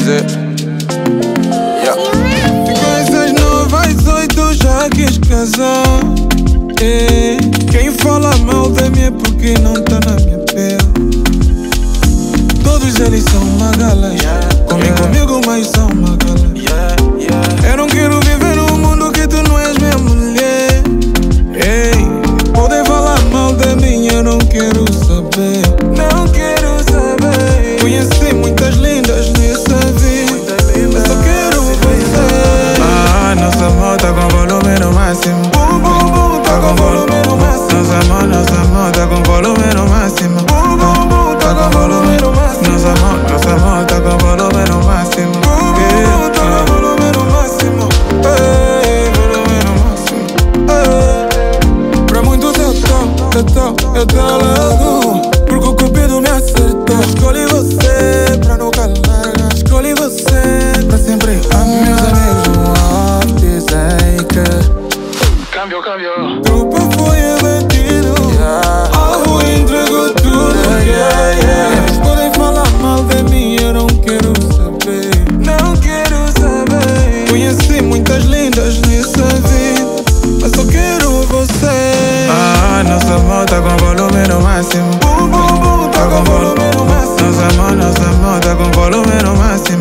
dizer. Com essas novas 8 já quis casar. Quem fala mal de mim é porque não tá na minha pele. Todos eles são magalas, comem comigo mas são magalas. Eu não quero viver num mundo que tu não és minha mulher. Podem falar mal de mim, eu não quero saber. Não quero saber. Conheci muitas lindas nessa vida, mas só quero você. Nosso amor tá com volume no máximo. Tá com volume no máximo. Nosso amor tá com volume no máximo. Tá com volume no máximo. Nosso amor tá com volume no máximo. Tá com volume no máximo. Volume no máximo. Pra muitos eu tô logo, porque o cupido me acertou. Escolhi você pra nunca largar. Escolhi você pra sempre. Meus amigos não dizem que Cambio. trupa foi abatido, alvo entregou tudo. Eles podem falar mal de mim, eu não quero saber. Não quero saber. Conheci muitas lindas nessa vida, mas só quero você. Nosso amor tá com volume no máximo. Tá com volume no máximo. Nosso amor tá com volume no máximo.